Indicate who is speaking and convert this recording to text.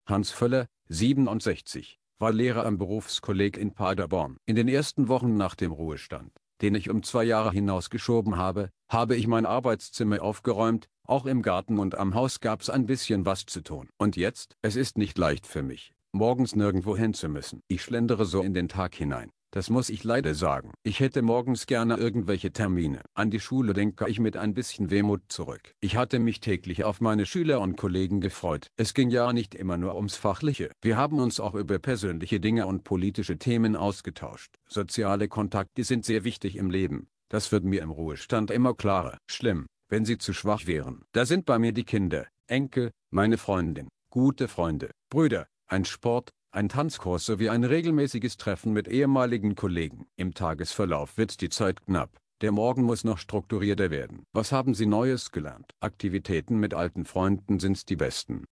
Speaker 1: Hans Völler, 67, war Lehrer am Berufskolleg in Paderborn. In den ersten Wochen nach dem Ruhestand, den ich um 2 Jahre hinausgeschoben habe, habe ich mein Arbeitszimmer aufgeräumt, auch im Garten und am Haus gab's ein bisschen was zu tun. Und jetzt? Es ist nicht leicht für mich, morgens nirgendwo hin zu müssen. Ich schlendere so in den Tag hinein. Das muss ich leider sagen. Ich hätte morgens gerne irgendwelche Termine. An die Schule denke ich mit ein bisschen Wehmut zurück. Ich hatte mich täglich auf meine Schüler und Kollegen gefreut. Es ging ja nicht immer nur ums Fachliche. Wir haben uns auch über persönliche Dinge und politische Themen ausgetauscht. Soziale Kontakte sind sehr wichtig im Leben. Das wird mir im Ruhestand immer klarer. Schlimm, wenn sie zu schwach wären. Da sind bei mir die Kinder, Enkel, meine Freundin, gute Freunde, Brüder, ein Sport, ein Tanzkurs sowie ein regelmäßiges Treffen mit ehemaligen Kollegen. Im Tagesverlauf wird die Zeit knapp. Der Morgen muss noch strukturierter werden. Was haben Sie Neues gelernt? Aktivitäten mit alten Freunden sind die besten.